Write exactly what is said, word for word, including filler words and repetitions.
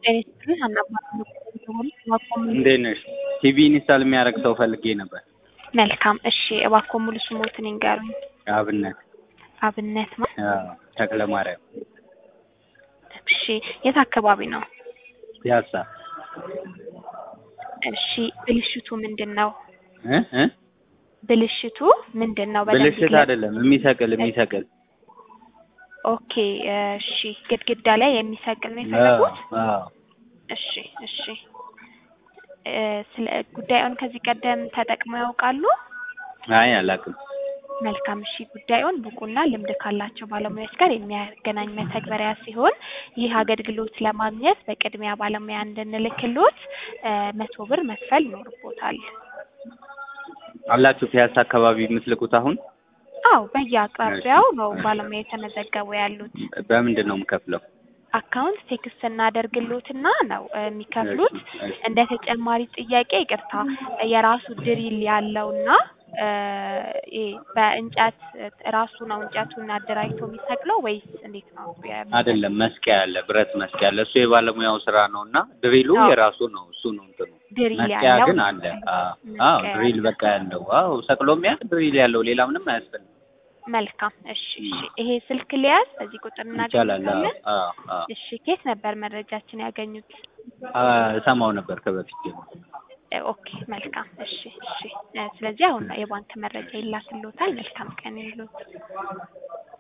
ጤና አናባሉ እንዴት ነሽ? ቲቪ ኢንስታል የሚያደርግ ሰው ፈልጌ ነበር። መልካም እሺ፣ እባክዎ ሙሉ ስሞትን ይንገሩኝ። አብነት አብነት ነው። አዎ፣ ተክለ ማርያም። እሺ፣ የት አካባቢ ነው? ፒያሳ። እሺ፣ ብልሽቱ ምንድነው? እ እ ብልሽቱ ምንድነው? ብልሽት አይደለም፣ የሚሰቅል የሚሰቅል ኦኬ፣ እሺ፣ ግድግዳ ላይ የሚሰቅል ነው የፈለጉት? አዎ። እሺ፣ እሺ። ስለ ጉዳዩን ከዚህ ቀደም ተጠቅመው ያውቃሉ? አይ አላውቅም። መልካም እሺ። ጉዳዩን ብቁና ልምድ ካላቸው ባለሙያዎች ጋር የሚያገናኝ መተግበሪያ ሲሆን ይህ አገልግሎት ለማግኘት በቅድሚያ ባለሙያ እንድንልክሎት መቶ ብር መክፈል ይኖርቦታል። አላችሁ ፒያሳ አካባቢ የምትልኩት አሁን? አዎ፣ በየአቅራቢያው ነው ባለሙያ የተመዘገቡ ያሉት። በምንድን ነው የምከፍለው? አካውንት ቴክስት እናደርግሎትና ነው የሚከፍሉት። እንደ ተጨማሪ ጥያቄ ይቅርታ፣ የራሱ ድሪል ያለውና እ በእንጨት ራሱ ነው እንጨቱን አደራጅቶ የሚሰቅለው ወይስ እንዴት ነው? አይደለም፣ መስቂያ ያለ ብረት መስቂያ ያለ እሱ የባለሙያው ስራ ነውና ድሪሉ የራሱ ነው። እሱ ነው እንትኑ መስቂያ ግን አለ። አዎ፣ ድሪል በቃ ያለው አዎ፣ ሰቅሎ የሚያቅ ድሪል ያለው ሌላ ምንም አያስፈልግም። መልካም እሺ፣ እሺ። ይሄ ስልክ ሊያዝ በዚህ ቁጥር እናገኛለን? አዎ፣ አዎ። እሺ፣ ከየት ነበር መረጃችን ያገኙት? ሰማው ነበር ከበፊት። ኦኬ፣ መልካም እሺ፣ እሺ። ስለዚህ አሁን የባንክ መረጃ ይላክልዎታል። መልካም ቀን ይሁንልዎት።